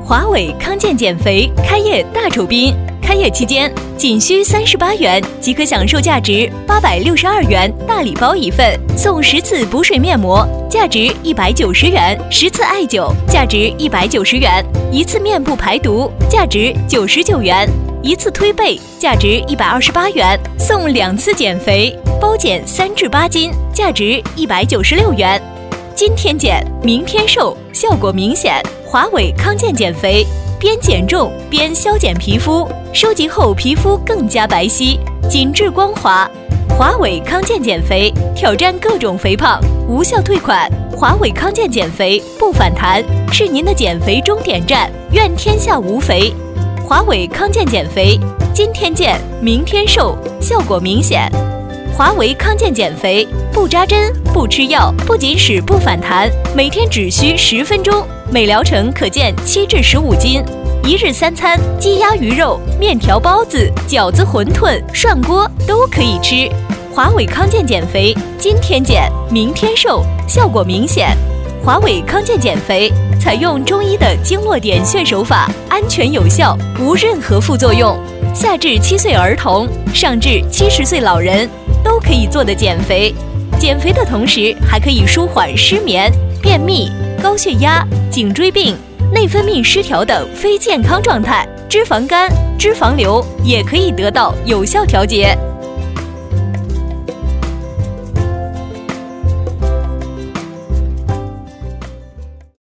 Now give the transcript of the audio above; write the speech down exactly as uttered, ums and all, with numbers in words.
华为康健减肥开业大酬宾，开业期间仅需三十八元即可享受价值八百六十二元大礼包一份，送十次补水面膜，价值一百九十元；十次艾灸，价值一百九十元；一次面部排毒，价值九十九元；一次推背，价值一百二十八元；送两次减肥，包减三至八斤，价值一百九十六元。今天减，明天瘦，效果明显。华为康健减肥，边减重边消减皮肤，收集后皮肤更加白皙、紧致光滑。华为康健减肥，挑战各种肥胖，无效退款。华为康健减肥不反弹，是您的减肥终点站，愿天下无肥。华为康健减肥，今天减，明天瘦，效果明显。华为康健减肥，不扎针不吃药，不仅使不反弹，每天只需十分钟，每疗程可减七至十五斤。一日三餐，鸡鸭鱼肉、面条、包子、饺子、馄饨、涮锅都可以吃。华为康健减肥，今天减，明天瘦，效果明显。华为康健减肥采用中医的经络点穴手法，安全有效，无任何副作用，下至七岁儿童，上至七十岁老人都可以做的减肥。减肥的同时，还可以舒缓失眠、便秘、高血压、颈椎病、内分泌失调等非健康状态，脂肪肝、脂肪瘤也可以得到有效调节。